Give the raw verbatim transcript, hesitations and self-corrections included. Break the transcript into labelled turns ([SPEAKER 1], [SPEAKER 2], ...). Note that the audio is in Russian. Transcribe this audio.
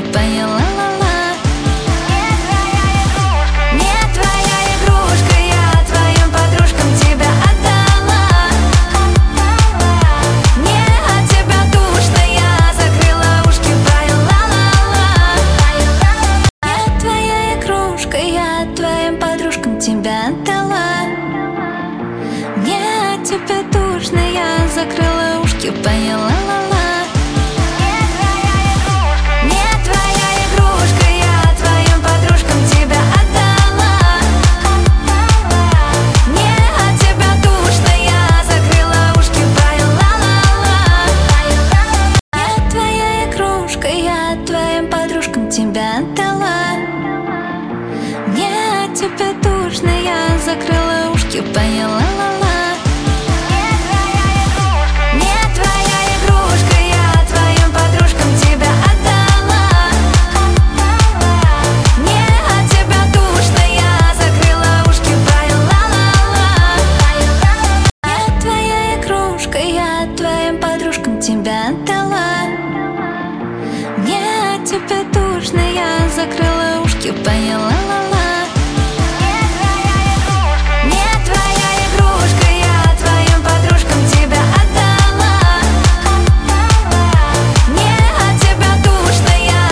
[SPEAKER 1] поняла, ла-ла. Не твоя игрушка, я твоим подружкам тебя отдала. Мне от тебя душно, я закрыла ушки, пою, ла-ла-ла. Не твоя игрушка, я твоим подружкам тебя отдала. Мне от тебя душно, я закрыла ушки, поняла, ла-ла. Тебя отдала. Мне от тебя душно, я закрыла ушки, поняла, ла-ла. Не твоя игрушка, я твоим подружкам тебя отдала. Мне от тебя душно, я закрыла ушки, пою, ла-ла-ла. Не твоя игрушка, я твоим подружкам тебя отдала. Мне от тебя душно, я закрыла ушки, поняла, ла-ла.